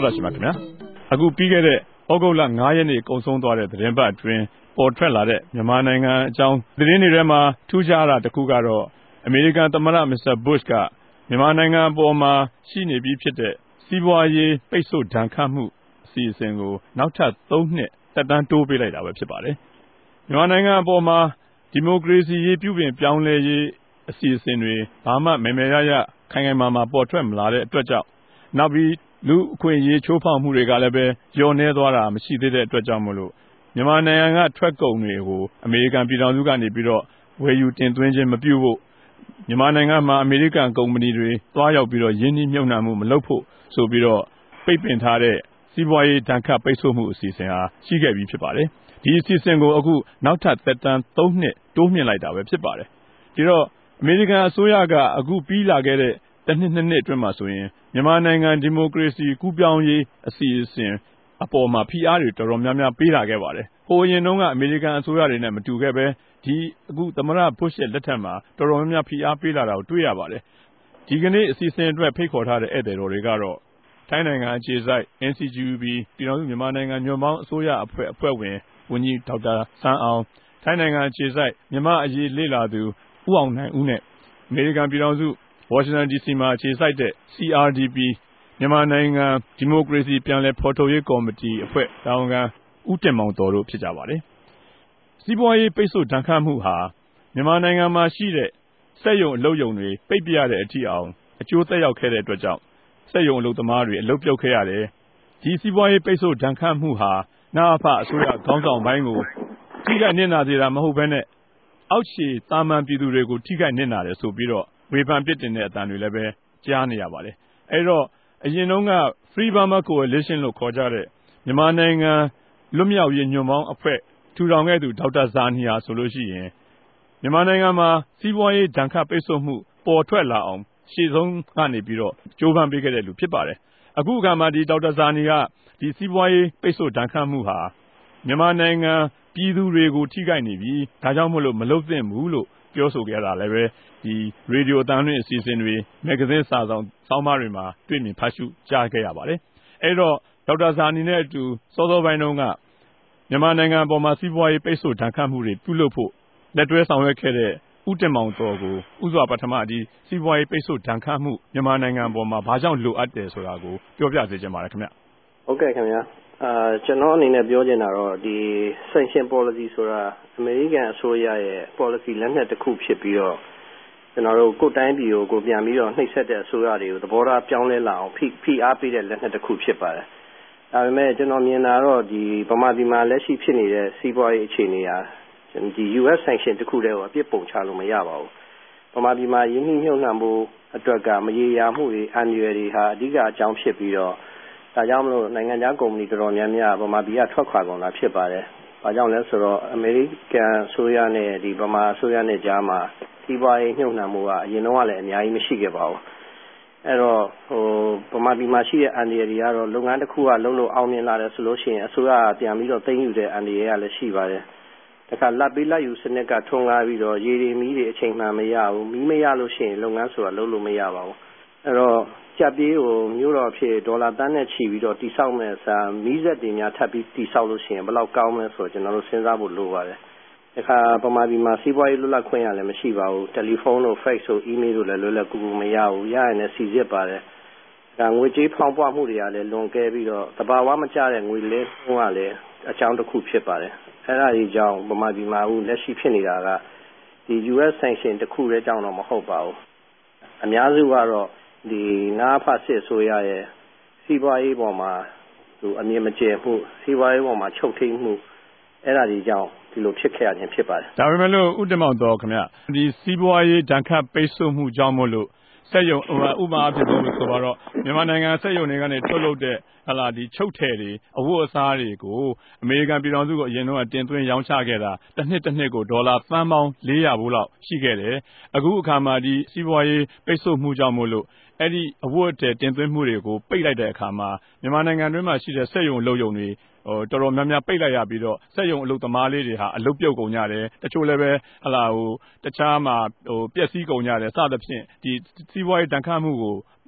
တာရှိမှာခင်ဗျာအခုပြီးခဲ့တဲ့ဩဂုတ်လ9ရက်နေ့ကုန်ဆုံးသွားတဲ့သတင်းပတ်အတွင်းပေါ်ထွက်လာတဲ့မြန်မာနိုင်ငံအကြောင်းသတင်းတွေထဲမှာထူးခြားတာတစ်ခုကတော့အမေရိကန်သမ္မတမစ္စတာဘုရှ်ကမြန်မာနိုင်ငံအပေါ်မှာရှိနေပြီးဖြစ်တဲ့စီးပွားရေးပိတ်ဆို့ဒဏ်ခတ်မှုအစီအစဉ်ကိုနောက်ထပ်3နှစ်သက်တမ်းတိုးပေးလိုက်တာပဲဖြစ်ပါတယ်မြန်မာနိုင်ငံအပေါ်မှာဒီမိုကရေစီရေးပြုပြင်ပြောင်းလဲရေးအစီအစဉ်တွေဘာမှမယ်မယ်ရရခိုင်ခိုင်မာမာပေါ်ထွက်မလာတဲ့အတွက်ကြောင့်နောက်ပြီးလူအခွင့်အရေးချိုးဖောက်မှုတွေကလည်းပဲလျော့နေသွားတာမရှိသေးတဲ့အတွက်ကြောင့်မလို့မြန်မာနိုင်ငံကထွက်ကုန်တွေကိုအမေရိကန်ပြည်ထောင်စုကနေပြီးတော့ဝယ်ယူတင်သွင်းခြင်းမပြုဖို့မြန်မာနိုင်ငံမှာအမေရိကန်ကုမ္ပဏီတွေတွားရောက်ပြီးတော့ယင်းနှိမ့်မြုပ်နှံမှုမလုပ်ဖို့ဆိုပြီးတော့ပိတ်ပင်ထားတဲ့စီးပွားရေးဒဏ်ခတ်ပိတ်ဆို့မှုအစီအစဉ်ဟာရှိခဲ့ပြီးဖြစ်ပါတယ်ဒီအစီအစဉ်ကိုအခုနောက်ထပ်သက်တမ်း3နှစ်တိုးမြှင့်လိုက်တာပဲဖြစ်ပါတယ်ဒီတော့အမေရိကန်အစိုးရကအခုပြီးလာခဲ့တဲ့တစ်နှစ်နှစ်အတွင်းမှာဆိုရင်မြန်မာနိုင်ငံဒီမိုကရေစီကူးပြောင်းရေးအစီအစဉ်အပေါ်မှာဖိအားတွေတော်တော်များများပေးလာခဲ့ပါတယ်ဟိုအရင်တုန်းကအမေရိကန်အစိုးရတွေနဲ့မတူခဲ့ပဲဒီအခုသမ္မတဘုရှ်ရဲ့လက်ထက်မှာတော်တော်များများဖိအားပေးလာတာကိုတွေ့ရပါတယ်ဒီကနေ့အစီအစဉ်အတွက်ဖိတ်ခေါ်ထားတဲ့ဧည့်သည်တော်တွေကတော့ထိုင်းနိုင်ငံအခြေစိုက် NCGUB ပြည်ထောင်စုမြန်မာနိုင်ငံညွန့်ပေါင်းအစိုးရအဖွဲ့ဝင်ဝန်ကြီးဒေါက်တာစန်းအောင်ထိုင်းနိုင်ငံအခြေစိုက်မြန်မာအရေးလေ့လာသူဦးအောင်နိုင်ဦးနဲ့အမေရိကန်ပြည်ထောင်စုဝါရှင်တန် DC မှာအခြေစိုက်တဲ့ CRDP မြန်မာနိုင်ငံဒီမိုကရေစီပြန်လည်ဖော်ထုတ်ရေးကော်မတီအဖွဲ့တာဝန်ခံဦးတင်မောင်တော်တို့ဖြစ်ကြပါတယ်စီးပွားရေးပိတ်ဆို့ဒဏ်ခတ်မှုဟာမြန်မာနိုင်ငံမှာရှိတဲ့စက်ရုံအလုပ်ရုံတွေပိတ်ပြရတဲ့အထိအောင်အကျိုးသက်ရောက်ခဲ့တဲ့အတွက်ကြောင့်စက်ရုံအလုပ်သမားတွေအလုပ်ပြုတ်ခဲ့ရတယ်ဒီစီးပွားရေးပိတ်ဆို့ဒဏ်ခတ်မှုဟာနအဖအစိုးရခေါင်းဆောင်ပိုင်းကိုထိခိုက်နစ်နာစေတာမဟုတ်ဘဲနဲ့အောက်ခြေတာမန်ပြည်သူတွေကိုထိခိုက်နစ်နာတယ်ဆိုပြီးတော့ဝေဖန်ပြစ်တင်တဲ့အတန်တွေလည်းပဲကြားနေရပါတယ်အဲ့တော့အရင်တုန်းက Free Burma Coalition လို့ခေါ်ကြတဲ့မြန်မာနိုင်ငံလွတ်မြောက်ရေးညွန့်ပေါင်းအဖွဲ့ထူထောင်ခဲ့သူဒေါက်တာဇာနီယာဆိုလို့ရှိရင်မြန်မာနိုင်ငံမှာစီးပွားရေးဒဏ်ခတ်ပိတ်ဆို့မှုပေါ်ထွက်လာအောင်ရှေ့ဆုံးကနေပြီးတော့ကြိုးပမ်းပေးခဲ့တဲ့လူဖြစ်ပါတယ်အခုအခါမှာဒီဒေါက်တာဇာနီကဒီစီးပွားရေးပိတ်ဆို့ဒဏ်ခတ်မှုဟာမြန်မာနိုင်ငံပြည်သူတွေကိုထိခိုက်နေပြီဒါကြောင့်မလို့မလုပ်သင့်ဘူးလို့ပြောဆိုခဲ့တာလည်းပဲဒီရေဒီယိုအသံလွှင့်အစီအစဉ်တွေမဂ္ဂဇင်းစာဆောင်ဆောင်းပါးတွေမှာတွေ့မြင်ဖတ်ရှုကြားခဲ့ရပါတယ်အဲ့တော့ဒေါက်တာဇာနီနဲ့အတူစောစောပိုင်းတုန်းကမြန်မာနိုင်ငံအပေါ်မှာစီးပွားရေးပိတ်ဆို့ဒဏ်ခတ်မှုတွေပြုလုပ်ဖို့လက်တွဲဆောင်ရွက်ခဲ့တဲ့ဦးတင်မောင်တော်ကိုဥစွာပထမဒီစီးပွားရေးပိတ်ဆို့ဒဏ်ခတ်မှုမြန်မာနိုင်ငံအပေါ်မှာဘာကြောင့်လိုအပ်တယ်ဆိုတာကိုပြောပြစေချင်ပါတယ်ခင်ဗျဟုတ်ကဲ့ခင်ဗျာကျွန်တော်အနေနဲ့ပြောချင်တာတော့ဒီ sanction policy ဆိုတာအမေရိကန်အစိုးရရဲ့ policy လက်နက်တစ်ခုဖြစ်ပြီးတော့ကျွန်တော်တို့ကိုယ်တိုင်းပြည်ကိုပြန်ပြီးတော့နှိပ်စက်တဲ့အစိုးရတွေကိုသဘောထားပြောင်းလဲလာအောင်ဖိအားပေးတဲ့လက်နက်တစ်ခုဖြစ်ပါတယ်ဒါပေမဲ့ကျွန်တော်မြင်တာတော့ဒီဗမာပြည်မှာလက်ရှိဖြစ်နေတဲ့စီးပွားရေးအခြေအနေဟာဒီ US sanction တစ်ခုတည်းကိုအပြစ်ပုံချလို့မရပါဘူးဗမာပြည်မှာယင်းနှိမ့်ညွှန်နှံမှုအတွက်ကမရေရာမှုတွေအန္တရာယ်တွေဟာအဓိကအကြောင်းဖြစ်ပြီးတော့ဒါကြောင့်မလို့နိုင်ငံခြားကုမ္ပဏီတော်တော်များများဗမာပြည်ကထွက်ခွာကုန်တာဖြစ်ပါတယ်။ဘာကြောင့်လဲဆိုတော့အမေရိကန်အစိုးရနဲ့ဒီဗမာအစိုးရနဲ့ကြားမှာစီးပွားရေးညှို့နှံမှုကအရင်တော့လည်းအများကြီးမရှိခဲ့ပါဘူး။အဲ့တော့ဗမာပြည်မှာရှိတဲ့အန္တရာယ်တွေကတော့လုပ်ငန်းတစ်ခုကလုံးလို့အောင်မြင်လာတယ်ဆိုလို့ရှိရင်အစိုးရကပြန်ပြီးတော့သိမ်းယူတဲ့အန္တရာယ်ကလည်းရှိပါတယ်။ဒါကလက်ပေးလက်ယူစနစ်ကထွန်းကားပြီးတော့ရေတွေမီးတွေအချိန်မှန်မရဘူး။မီးမရလို့ရှိရင်လုပ်ငန်းဆိုတာလုပ်လို့မရပါဘူး။အဲ့တော့ကြက်ပြေးကိုမြို့တော်ဖြစ်ဒေါ်လာတန်းနဲ့ချီပြီးတော့တိဆောက်မဲ့စာမီးစက်တွေများထပ်ပြီးတိဆောက်လို့ရှိရင်ဘယ်လောက်ကောင်းမလဲဆိုတော့ကျွန်တော်တို့စဉ်းစားဖို့လိုပါတယ်။အခါပမာဒီမှာစီးပွားရေးလွတ်လပ်ခွင့်ရလည်းမရှိပါဘူး။တယ်လီဖုန်းတို့ fax တို့ email တို့လည်းလွယ်လွယ်ကူကူမရဘူး။ရရင်လည်းစီစစ်ပါတယ်။ဒါငွေကြေးဖောင်းပွားမှုတွေကလည်းလွန်ကဲပြီးတော့တဘာဝမကျတဲ့ငွေလဲနှုန်းကလည်းအကြောင်းတစ်ခုဖြစ်ပါတယ်။အဲ့ဒါကြီးကြောင့်ပမာဒီမှာဦးလက်ရှိဖြစ်နေတာကဒီ US sanction တစ်ခုတည်းကြောင့်တော့မဟုတ်ပါဘူး။အများစုကတော့ဒီနာဖတ်စစ်ဆိုရရဲ့စီးပွားရေးပေါ်မှာအမြင်မကျမှုစီးပွားရေးပေါ်မှာချုပ်ထိန်မှုအဲ့ဒါဒီကြောင့်ဒီလိုဖြစ်ခဲ့ရခြင်းဖြစ်ပါတယ်ဒါပေမဲ့လို့ဦးတင်မောင်တော်ခင်ဗျဒီစီးပွားရေးဒဏ်ခတ်ပိတ်ဆို့မှုကြောင့်မို့လို့စက်ရုံဥပမာအဖြစ်လို့ဆိုပါတော့မြန်မာနိုင်ငံစက်ရုံတွေကနေထုတ်လုပ်တဲ့ဒီချုပ်ထည်တွေအဝတ်အစားတွေကိုအမေရိကန်ပြည်ထောင်စုကိုအရင်တော့တင်သွင်းရောင်းချခဲ့တာတစ်နှစ်ကိုဒေါ်လာသန်းပေါင်း400ဘူးလောက်ရှိခဲ့တယ်အခုအခါမှာဒီစီးပွားရေးပိတ်ဆို့မှုကြောင့်မို့လို့အဲ့ဒီအဝတ်အထည်တင်သွင်းမှုတွေကိုပိတ်လိုက်တဲ့အခါမှာမြန်မာနိုင်ငံတွင်းမှာရှိတဲ့စက်ရုံအလုပ်ရုံတွေတော်တော်များများပိတ်လိုက်ရပြီးတော့စက်ရုံအလုပ်သမားလေးတွေဟာအလုပ်ပြုတ်ကုန်ကြတယ်တချို့လည်းပဲတခြားမှာပျက်စီးကုန်ကြတယ်စသဖြင့်ဒီစီးပွားရေးဒဏ်ခတ်မှုကို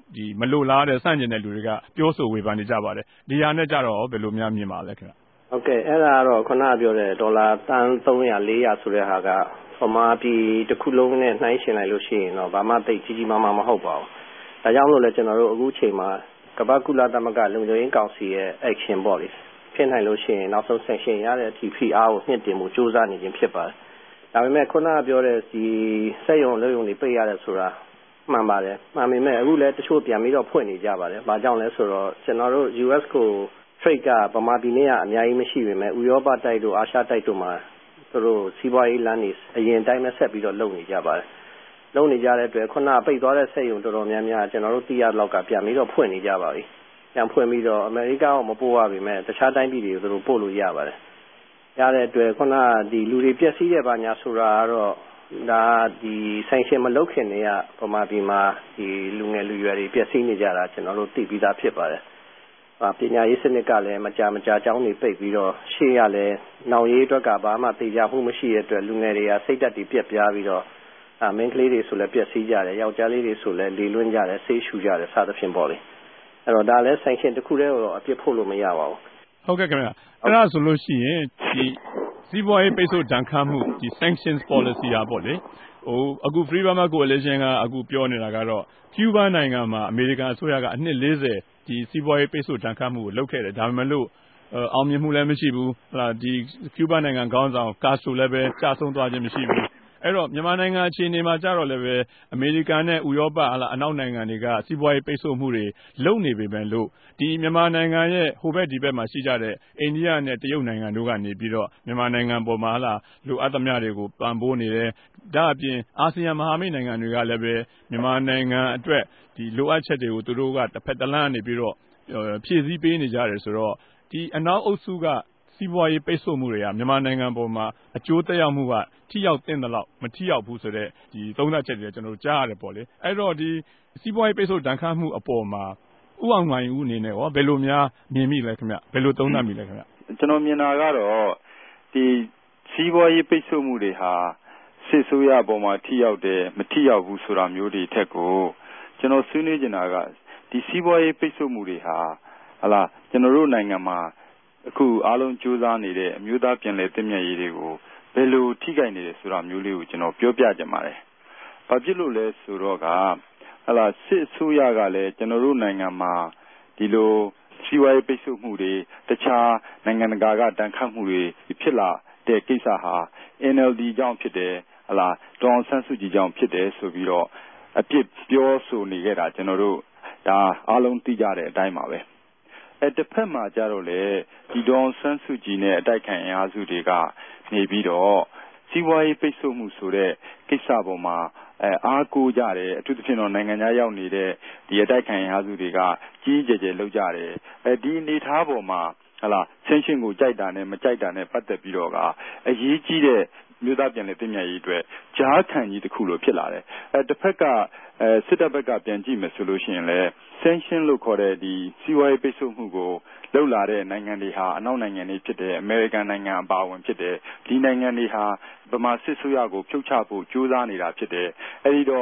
မလိုလားတဲ့ဆန့်ကျင်တဲ့လူတွေကပြောဆိုဝေဖန်နေကြပါတယ်ဒီဟာနဲ့ကြတော့ဘယ်လိုများမြင်ပါလဲခင်ဗျဟုတ်ကဲ့အဲ့ဒါကတော့ခုနပြောတဲ့ဒေါ်လာတန်း300 400ဆိုတဲ့ဟာကဗမာပြည်တစ်ခုလုံးနဲ့နှိုင်းယှဉ်လိုက်လို့ရှိရင်တော့ဘာမှသိကြီးကြီးမားမားမဟုတ်ပါဘူးဒါကြောင့်လို့လည်းကျွန်တော်တို့အခုချိန်မှာကမ္ဘာကုလသမဂ္ဂလုံခြုံရေးကောင်စီရဲ့ action ပေါ့လေဖြစ်နိုင်လို့ရှိရင်နောက်ဆုံး sanction ရတဲ့အထိဖိအားကိုမြင့်တင်မှုစူးစမ်းနေခြင်းဖြစ်ပါတယ်ဒါပေမဲ့ခုနပြောတဲ့ဒီစက်ရုံလုပ်ရုံတွေပိတ်ရတယ်ဆိုတာမှန်ပါတယ်မှန်ပေမဲ့အခုလည်းတချို့ပြန်ပြီးတော့ဖွင့်နေကြပါတယ်ဘာကြောင့်လဲဆိုတော့ကျွန်တော်တို့ US ကို trade ကဗမာပြည်နဲ့ကအများကြီးမရှိပေမဲ့ဥရောပတိုက်တို့အာရှတိုက်တို့မှာသူတို့စီးပွားရေးလမ်းတွေအရင်တိုင်းပဲဆက်ပြီးတော့လုပ်နေကြပါတယ်လုပ်နေကြတဲ့အတွက်ခုနပိတ်သွားတဲ့စက်ရုံတော်တော်များများကျွန်တော်တို့သိရလောက်ကပြန်ပြီးတော့ဖွင့်နေကြပါပြီပြန်ဖွင့်ပြီးတော့အမေရိကကိုမပို့ရပါမယ်တခြားတိုင်းပြည်တွေကိုသူတို့ပို့လို့ရပါတယ်ရတဲ့အတွက်ခုနဒီလူတွေပျက်စီးတဲ့ဘာညာဆိုတာကတော့ဒါဒီ sanction မလုပ်ခင်တည်းကဗမာပြည်မှာဒီလူငယ်လူရွယ်တွေပျက်စီးနေကြတာကျွန်တော်တို့သိပြီးသားဖြစ်ပါတယ်ပညာရေးစနစ်ကလည်းမကြာကျောင်းတွေပိတ်ပြီးတော့ရှေ့ရလဲနောက်ရေးအတွက်ကဘာမှသိကြမှုမရှိတဲ့အတွက်လူငယ်တွေကစိတ်ဓာတ်တွေပြက်ပြားပြီးတော့မင်းကလေးတွေဆိုလည်းပျက်စီးကြတယ်ယောက်ျားလေးတွေဆိုလည်းလေလွင့်ကြတယ်ဆေးရှူကြတယ်စသဖြင့်ပေါ့လေအဲ့တော့ဒါလည်း sanction တစ်ခုတည်းတော့အပြစ်ဖို့လို့မရပါဘူးဟုတ်ကဲ့ခင်ဗျအဲ့ဒါဆိုလို့ရှိရင်ဒီစီးပွားရေးပိတ်ဆို့ဒဏ်ခတ်မှုဒီ sanctions policy อ่ะပေါ့လေအခု Free Burma Coalition ကအခုပြောနေတာကတော့ Cuba နိုင်ငံမှာအမေရိကန်အစိုးရကအနှစ်40ဒီစီးပွားရေးပိတ်ဆို့ဒဏ်ခတ်မှုကိုလုပ်ခဲ့တယ်ဒါပေမဲ့လို့အောင်မြင်မှုလည်းမရှိဘူးဒီ Cuba နိုင်ငံခေါင်းဆောင် Castro လည်းပဲကြာဆုံးသွားခြင်းမရှိဘူးအဲ့တော့မြန်မာနိုင်ငံအခြေအနေမှာကြတော့လည်းပဲအမေရိကန်နဲ့ဥရောပအနောက်နိုင်ငံတွေကစီးပွားရေးပိတ်ဆို့မှုတွေလုပ်နေပေမဲ့လို့ဒီမြန်မာနိုင်ငံရဲ့ဟိုဘက်ဒီဘက်မှာရှိကြတဲ့အိန္ဒိယနဲ့တရုတ်နိုင်ငံတို့ကနေပြီးတော့မြန်မာနိုင်ငံပေါ်မှာလိုအပ်သမျှတွေကိုပံ့ပိုးနေတယ်ဒါအပြင်အာဆီယံမဟာမိတ်နိုင်ငံတွေကလည်းပဲမြန်မာနိုင်ငံအတွက်ဒီလိုအပ်ချက်တွေကိုသူတို့ကတစ်ဖက်တစ်လမ်းနေပြီးတော့ဖြည့်ဆည်းပေးနေကြတယ်ဆိုတော့ဒီအနောက်အုပ်စုကစီးပွားရေးပိတ်ဆို့မှုတွေကမြန်မာနိုင်ငံပေါ်မှာအကျိုးသက်ရောက်မှုကထိရောက်တဲ့လောက်မထိရောက်ဘူးဆိုတဲ့ဒီသုံးသပ်ချက်တွေကျွန်တော်ကြားရတယ်ပေါ့လေအဲ့တော့ဒီစီးပွားရေးပိတ်ဆို့ဒဏ်ခတ်မှုအပေါ်မှာဥအောင်နိုင်ဦးအနေနဲ့ရောဘယ်လိုများမြင်မိလဲခင်ဗျဘယ်လိုသုံးသပ်မိလဲခင်ဗျကျွန်တော်မြင်တာကတော့ဒီစီးပွားရေးပိတ်ဆို့မှုတွေဟာစစ်ဆိုးရပေါ်မှာထိရောက်တယ်မထိရောက်ဘူးဆိုတာမျိုးတွေထက်ကိုကျွန်တော်ဆွေးနွေးနေတာကဒီစီးပွားရေးပိတ်ဆို့မှုတွေဟာကျွန်တော်တို့နိုင်ငံမှာအခုအားလုံးကြိုးစားနေတဲ့အမျိုးသားပြည်လည်သင့်မြတ်ရေးတွေကိုဘယ်လိုထိခိုက်နေတယ်ဆိုတာမျိုးလေးကိုကျွန်တော်ပြောပြချင်ပါတယ်။ဘာဖြစ်လို့လဲဆိုတော့ကစစ်အစိုးရကလည်းကျွန်တော်တို့နိုင်ငံမှာဒီလိုစီးပွားရေးပိတ်ဆို့မှုတွေတခြားနိုင်ငံတကာကတန်ခတ်မှုတွေဖြစ်လာတဲ့ကိစ္စဟာ NLD ကြောင့်ဖြစ်တယ်ဒေါ်အောင်ဆန်းစုကြည်ကြောင့်ဖြစ်တယ်ဆိုပြီးတော့အပြစ်ပြောဆိုနေကြတာကျွန်တော်တို့ဒါအားလုံးသိကြတဲ့အတိုင်းပါပဲတစ်ဖက်မှာကြတော့လေဒီဒေါ်အောင်ဆန်းစုကြည်နဲ့အတိုက်ခံအင်အားစုတွေကနေပြီးတော့စီးပွားရေးပိတ်ဆို့မှုဆိုတဲ့ကိစ္စပေါ်မှာအားကိုးကြတယ်အထူးသဖြင့်တော့နိုင်ငံခြားရောက်နေတဲ့ဒီအတိုက်ခံအင်အားစုတွေကကြီးကြီးကျယ်ကျယ်လုပ်ကြတယ်ဒီအနေထားပေါ်မှာဆင်းရှင်းကိုကြိုက်တာနဲ့မကြိုက်တာနဲ့ပတ်သက်ပြီးတော့ကအရေးကြီးတဲ့မြို့သားပြည်လည်သင့်မြတ်ရေးအတွက်ကြားခံကြီးတစ်ခုလိုဖြစ်လာတယ်တစ်ဖက်ကစစ်တပ်ဘက်ကပြန်ကြည့်မယ်ဆိုလို့ရှိရင်လည်း sanction လို့ခေါ်တဲ့ဒီစီးပွားရေးပိတ်ဆို့မှုကိုလှုပ်လာတဲ့နိုင်ငံတွေဟာအနောက်နိုင်ငံတွေဖြစ်တယ်အမေရိကန်နိုင်ငံအပါအဝင်ဖြစ်တယ်ဒီနိုင်ငံတွေဟာဗမာစစ်ဆိုရကိုဖြုတ်ချဖို့ကြိုးစားနေတာဖြစ်တယ်အဲဒီတော့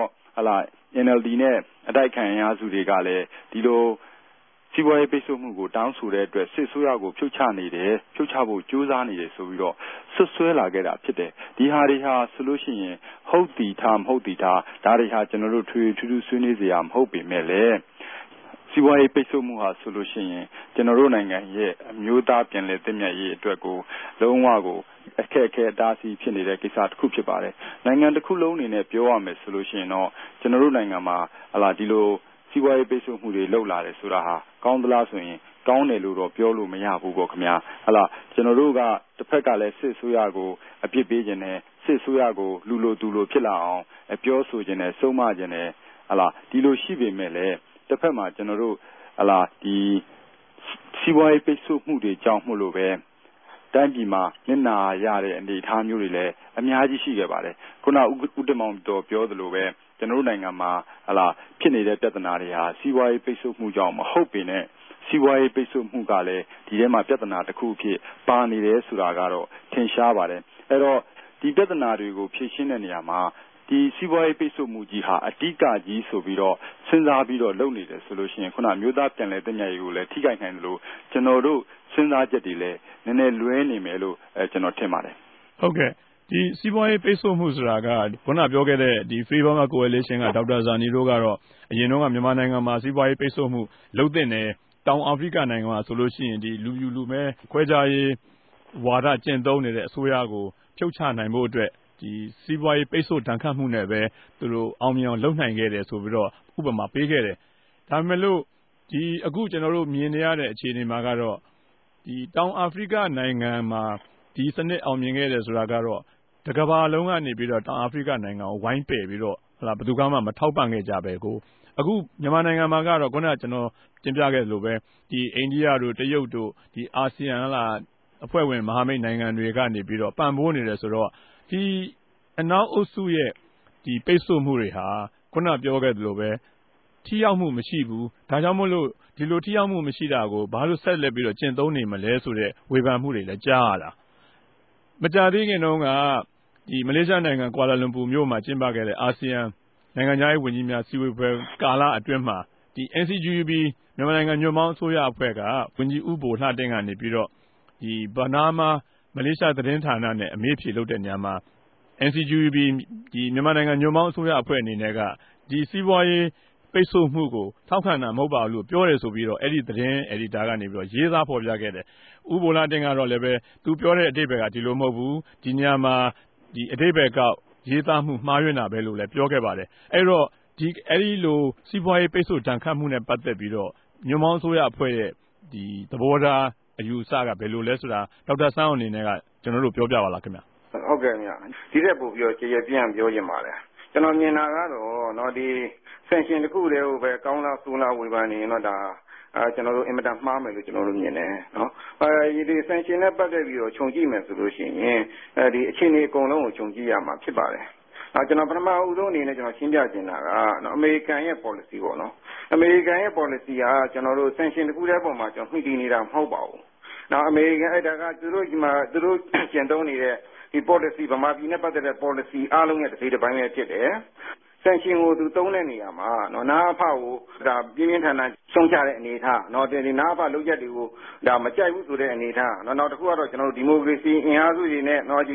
NLD နဲ့အတိုက်ခံအင်အားစုတွေကလည်းဒီလိုစီးပွားရေးပိတ်ဆို့မှုကိုတောင်းဆိုတဲ့အတွက်စစ်ဆိုရကိုဖြုတ်ချနေတယ်ဖြုတ်ချဖို့ကြိုးစားနေတယ်ဆိုပြီးတော့ဆွဆွဲလာခဲ့တာဖြစ်တယ်ဒီဟာတွေဟာဆိုလို့ရှိရင်ဟုတ်တီထားမဟုတ်တီထားဒါတွေဟာကျွန်တော်တို့ထွေထူးထူးဆွေးနွေးစရာမဟုတ်ပေမဲ့လည်းစီးပွားရေးပိတ်ဆို့မှုဟာဆိုလို့ရှိရင်ကျွန်တော်တို့နိုင်ငံရဲ့အမျိုးသားပြည်လည်သင့်မြတ်ရေးအတွက်ကိုလုံးဝကိုအခက်အခဲအတားအဆီးဖြစ်နေတဲ့ကိစ္စတစ်ခုဖြစ်ပါတယ်နိုင်ငံတစ်ခုလုံးအနေနဲ့ပြောရမယ်ဆိုလို့ရှိရင်တော့ကျွန်တော်တို့နိုင်ငံမှာဒီလိုစီးပွားရေးပိတ်ဆို့မှုတွေလုပ်လာတယ်ဆိုတာဟာကောင်းသလားဆိုရင်ကောင်းတယ်လို့တော့ပြောလို့မရဘူးပေါ့ခင်ဗျာကျွန်တော်တို့ကတစ်ဖက်ကလည်းစစ်ဆိုရကိုအပြစ်ပေးခြင်းနဲ့စစ်ဆိုရကိုလူလိုသူလိုဖြစ်လာအောင်ပြောဆိုခြင်းနဲ့ဆုံးမခြင်းနဲ့ဒီလိုရှိပေမဲ့လည်းတစ်ဖက်မှာကျွန်တော်တို့ဒီစီးပွားရေးပိတ်ဆို့မှုတွေကြောင့်မို့လို့ပဲတိုင်းပြည်မှာမျက်နှာရတဲ့အနေအထားမျိုးတွေလည်းအများကြီးရှိခဲ့ပါတယ်ခုနဦးတင်မောင်တော်ပြောသလိုပဲကျွန်တော်တို့နိုင်ငံမှာဖြစ်နေတဲ့ပြဿနာတွေဟာစီးပွားရေးပိတ်ဆို့မှုကြောင့်မဟုတ်ပေနဲ့စီးပွားရေးပိတ်ဆို့မှုကလည်းဒီထဲမှာပြဿနာတစ်ခုအဖြစ်ပါနေတယ်ဆိုတာကတော့ထင်ရှားပါတယ်အဲ့တော့ဒီပြဿနာတွေကိုဖြေရှင်းတဲ့နေရာမှာဒီစီးပွားရေးပိတ်ဆို့မှုကြီးဟာအတိအကကြီးဆိုပြီးတော့စဉ်းစားပြီးတော့လုပ်နေတယ်ဆိုလို့ရှိရင်ခုနမျိုးသားပြန်လည်တည်မြဲရေးကိုလည်းထိခိုက်နိုင်တယ်လို့ကျွန်တော်တို့စဉ်းစားချက်တွေလည်းနည်းနည်းလွဲနေမယ်လို့ကျွန်တော်ထင်ပါတယ်ဟုတ်ကဲ့ဒီစီးပွားရေးပိတ်ဆို့မှုဆိုတာကခုနပြောခဲ့တဲ့ဒီ Free Burma Coalition ကဒေါက်တာဇာနီတို့ကတော့အရင်တော့ကမြန်မာနိုင်ငံမှာစီးပွားရေးပိတ်ဆို့မှုလုပ်တဲ့နယ်တောင်အာဖရိကနိုင်ငံမှာဆိုလို့ရှိရင်ဒီလူပြူလူမဲခွဲခြားရေးဝါဒကျင့်သုံးနေတဲ့အစိုးရကိုဖြုတ်ချနိုင်ဖို့အတွက်ဒီစီးပွားရေးပိတ်ဆို့ဒဏ်ခတ်မှုနဲ့ပဲသူတို့အောင်မြင်အောင်လုပ်နိုင်ခဲ့တယ်ဆိုပြီးတော့ဥပမာပေးခဲ့တယ်ဒါပေမဲ့လို့ဒီအခုကျွန်တော်တို့မြင်နေရတဲ့အခြေအနေမှာကတော့ဒီတောင်အာဖရိကနိုင်ငံမှာဒီစနစ်အောင်မြင်ခဲ့တယ်ဆိုတာကတော့တကဘာလုံးကနေပြီးတော့တောင်အာဖရိကနိုင်ငံကိုဝိုင်းပယ်ပြီးတော့ဘယ်သူကမှမထောက်ပံ့ခဲ့ကြပဲကိုအခုမြန်မာနိုင်ငံမှာကတော့ခုနကကျွန်တော်တင်ပြခဲ့သလိုပဲဒီအိန္ဒိယတို့တရုတ်တို့ဒီအာဆီယံအဖွဲ့ဝင်မဟာမိတ်နိုင်ငံတွေကနေပြီးတော့ပံ့ပိုးနေတယ်ဆိုတော့ဒီအနောက်အုပ်စုရဲ့ဒီပိတ်ဆို့မှုတွေဟာခုနပြောခဲ့သလိုပဲထိရောက်မှုမရှိဘူးဒါကြောင့်မို့လို့ဒီလိုထိရောက်မှုမရှိတာကိုဘာလို့ဆက်လက်ပြီးတော့ကျင့်သုံးနေမလဲဆိုတဲ့ဝေဖန်မှုတွေလည်းကြားရတာမကြာသေးခင်တုန်းကဒီမလေးရှားနိုင်ငံကွာလာလမ်ပူမြို့မှာကျင်းပခဲ့တဲ့အာဆီယံနိုင်ငံခြားရေးဝန်ကြီးများစည်းဝေးပွဲကာလအတွင်းမှာဒီ NCGUB မြန်မာနိုင်ငံညွန့်ပေါင်းအစိုးရအဖွဲ့ကဝန်ကြီးဦးဘိုလှတင်ကနေပြီးတော့ဒီဘာနာမာမလေးရှားသတင်းဌာနနဲ့အမေးဖြေလုပ်တဲ့နေရာမှာ NCGUB ဒီမြန်မာနိုင်ငံညွန့်ပေါင်းအစိုးရအဖွဲ့အနေနဲ့ကဒီစီးပွားရေးပိတ်ဆို့မှုကိုထောက်ခံတာမဟုတ်ပါဘူးလို့ပြောတယ်ဆိုပြီးတော့အဲ့ဒီသတင်းအက်ဒီတာကနေပြီးတော့ရေးသားဖော်ပြခဲ့တယ်။ဦးဘိုလှတင်ကတော့လည်းပဲသူပြောတဲ့အဓိပ္ပာယ်ကဒီလိုမဟုတ်ဘူးဒီညမှာဒီအဓိပ္ပာယ်ကရေးသားမှုမှားယွင်းတာပဲလို့လည်းပြောခဲ့ပါတယ်။အဲ့တော့အဲ့ဒီလိုစီးပွားရေးပိတ်ဆို့ဒဏ်ခတ်မှုနဲ့ပတ်သက်ပြီးတော့ညွန့်ပေါင်းအစိုးရအဖွဲ့ရဲ့ဒီသဘောထားအယူအဆကဘယ်လိုလဲဆိုတာဒေါက်တာဆန်းအောင်အနေနဲ့ကကျွန်တော်တို့ပြောပြပါလားခင်ဗျ။ဟုတ်ကဲ့ခင်ဗျ။ဒီတက်ပို့ပြီးတော့ကြေကြေပြန့်ပြောချင်ပါတယ်။ကျွန်တော်မြင်တာကတော့เนาะဒီဆန်ရှင်တစ်ခုတည်းကိုပဲကောင်းလားဆိုးလားဝေဖန်နေရင်တော့ဒါကျွန်တော်တို့အင်မတန်မှားမယ်လို့ကျွန်တော်တို့မြင်တယ်เนาะဒီဆန်ရှင်နဲ့ပတ်သက်ပြီးတော့ခြုံကြည့်မယ်ဆိုလို့ရှိရင်ဒီအခြေအနေအကုန်လုံးကိုခြုံကြည့်ရမှာဖြစ်ပါတယ်ကျွန်တော်ပထမဦးဆုံးအနေနဲ့ကျွန်တော်ရှင်းပြချင်တာကနော်အမေရိကန်ရဲ့ policy ပေါ့နော်အမေရိကန်ရဲ့ policy ကကျွန်တော်တို့ sanction တစ်ခုတည်းပေါ်မှာကျွန်တော်မှီတည်နေတာမဟုတ်ပါဘူးနော်အမေရိကန်အဲ့ဒါကသူတို့ဒီမှာသူတို့ကျင့်သုံးနေတဲ့ဒီ policy ဗမာပြည်နဲ့ပတ်သက်တဲ့ policy အားလုံးရဲ့တစ်စိတ်တစ်ပိုင်းပဲဖြစ်တယ်sanction ကိုသူသုံးတဲ့နေရာမှာနော်နာအဖကိုဒါပြင်းပြင်းထန်ထန်ရှုံးချတဲ့အနေထားနော်ဒီနာအဖလုပ်ရက်တွေကိုဒါမကြိုက်ဘူးဆိုတဲ့အနေထားနော်နောက်တစ်ခုကတော့ကျွန်တော်တို့ဒီမိုကရေစီအင်အားစုတွေနဲ့နော်ဒီ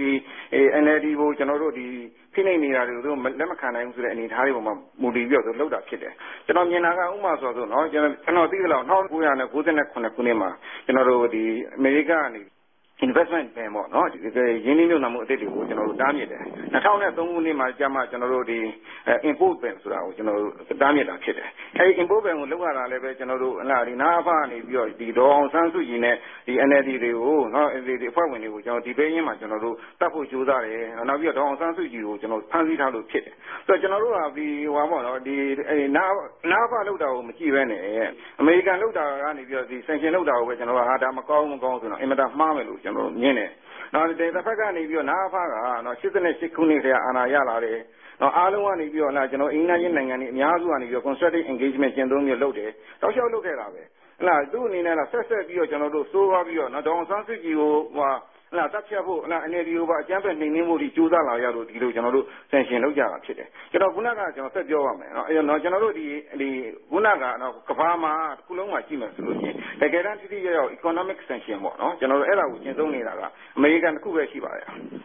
NLD ကိုကျွန်တော်တို့ဒီဖိနှိပ်နေတာတွေကိုသူလက်မခံနိုင်ဘူးဆိုတဲ့အနေထားတွေပေါ်မှာမူတည်ပြီးတော့လုပ်တာဖြစ်တယ်ကျွန်တော်မြင်တာကဥပမာဆိုတော့နော်ကျွန်တော်သိသလောက်1998ခုနှစ်မှာကျွန်တော်တို့ဒီအမေရိကကနေinvestment ban ပေါ့နော်ဒီရင်းနှီးမြှုပ်နှံမှုအသစ်တွေကိုကျွန်တော်တို့တားမြစ်တယ်2003ခုနှစ်မှာကြာမှကျွန်တော်တို့ဒီ import ban ဆိုတာကိုကျွန်တော်တို့တားမြစ်တာဖြစ်တယ်အဲဒီ import ban ကိုလုပ်ရတာလည်းပဲကျွန်တော်တို့ဒီနာအဖကနေပြီးတော့ဒီဒေါ်အောင်ဆန်းစုကြည်နဲ့ဒီ NLD တွေကိုနော်ဒီအဖွဲ့ဝင်တွေကိုကျွန်တော်ဒီဘေးရင်းမှာကျွန်တော်တို့တတ်ဖို့ကြိုးစားတယ်နောက်ပြီးတော့ဒေါ်အောင်ဆန်းစုကြည်ကိုကျွန်တော်ဖမ်းဆီးထားလို့ဖြစ်တယ်ဆိုတော့ကျွန်တော်တို့ကဒီဟိုပါပေါ့နော်ဒီနာအဖလုပ်တာကိုမကြည့်ဘဲနဲ့အမေရိကန်လုပ်တာကနေပြီးတော့ဒီ sanction လုပ်တာကိုပဲကျွန်တော်ကဒါမကောင်းဆိုတော့အင်မတန်မှားမယ်လို့ကျွန်တော်မြင်တယ်နောက်တစ်ဖက်ကနေပြီးတော့နာအဖကနော်88ခုနှစ်ထဲအာဏာရလာတယ်နော်အားလုံးကနေပြီးတော့ကျွန်တော်အင်နာချင်းနိုင်ငံတွေအများစုကနေပြီးတော့ constructive engagement ကျင့်သုံးမျိုးလုပ်တယ်တောက်လျှောက်လုပ်ခဲ့တာပဲသူ့အနေနဲ့ဆက်ပြီးတော့ကျွန်တော်တို့စိုးသွားပြီးတော့နော်ဒေါအောင်ဆန်းစုကြည်ကိုတပ်ဖြတ်ဖို့NLD ကိုပါအကြမ်းဖက်နှိမ်နင်းဖို့ဒီကြိုးစားလာရလို့ဒီလိုကျွန်တော်တို့ sanction လုပ်ကြတာဖြစ်တယ်ကျွန်တော်ခုနကကျွန်တော်ဆက်ပြောပါမယ်နော်ကျွန်တော်တို့ဒီခုနကတော့ကဘာမှာတစ်ခုလုံးမှာကြည့်မယ်ဆိုလို့ရှိရင်တကယ်တမ်းတိတိကျကျ economic sanction ပေါ့နော်ကျွန်တော်တို့အဲ့ဒါကိုကျင့်သုံးနေတာကအမေရိကန်တစ်ခုပဲရှိပါတယ်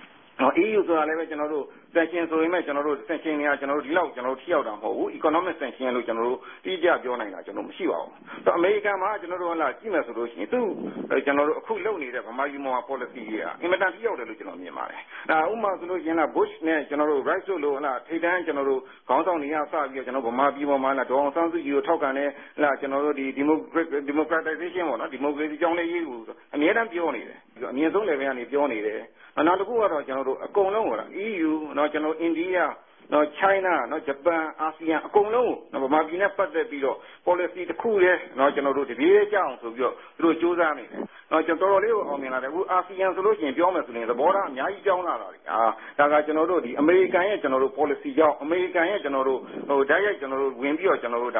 EU ဆိုတာလည်းပဲကျွန်တော်တို့ sanction ဆိုရင်မဲ့ကျွန်တော်တို့ sanction တွေကကျွန်တော်တို့ဒီလောက်ကျွန်တော်တို့ထိရောက်တာမဟုတ်ဘူး economic sanction လို့ကျွန်တော်တို့တိကျပြောနိုင်တာကျွန်တော်မရှိပါဘူးဆိုတော့အမေရိကန်မှာကျွန်တော်တို့ကြည့်မယ်ဆိုလို့ရှိရင်သူကျွန်တော်တို့အခုလုပ်နေတဲ့ဗမာပြည်မှာ policy တွေကအင်မတန်ထိရောက်တယ်လို့ကျွန်တော်မြင်ပါတယ်ဒါဥပမာဆိုလို့ရှိရင်Bush နဲ့ကျွန်တော်တို့ Rice လို့ထိပ်တန်းကျွန်တော်တို့ခေါင်းဆောင်တွေကစပြီးတော့ကျွန်တော်ဗမာပြည်မှာဒေါ်အောင်ဆန်းစုကြည်ကိုထောက်ခံတယ်ကျွန်တော်တို့ဒီ democratization ပေါ့နော် democracy ကြောင်းလေးရေးကိုအများအားပြောနေတယ်အမြင့်ဆုံး level ကနေပြောနေတယ်နောက်တစ်ခုကတော့ကျွန်တော်တို့အကုန်လုံးက EU နော်ကျွန်တော်အိန္ဒိယနော် China နော်ဂျပန်အာဆီယံအကုန်လုံးကိုဗမာပြည်နဲ့ပတ်သက်ပြီးတော့ policy တစ်ခုတည်းနော်ကျွန်တော်တို့တပြေးကြအောင်ဆိုပြီးတော့သူတို့စူးစမ်းနေတယ်နော်ကျွန်တော်တော်လေးကိုအောင်မြင်လာတယ်အခုအာဆီယံဆိုလို့ရှိရင်ပြောမယ်ဆိုရင်သဘောထားအများကြီးပြောင်းလာတာဒါကကျွန်တော်တို့ဒီအမေရိကန်ရဲ့ကျွန်တော်တို့ policy ကြောင့်အမေရိကန်ရဲ့ကျွန်တော်တို့ဓာတ်ရိုက်ကျွန်တော်တို့ဝင်ပြီးတော့ကျွန်တော်တို့ဒါ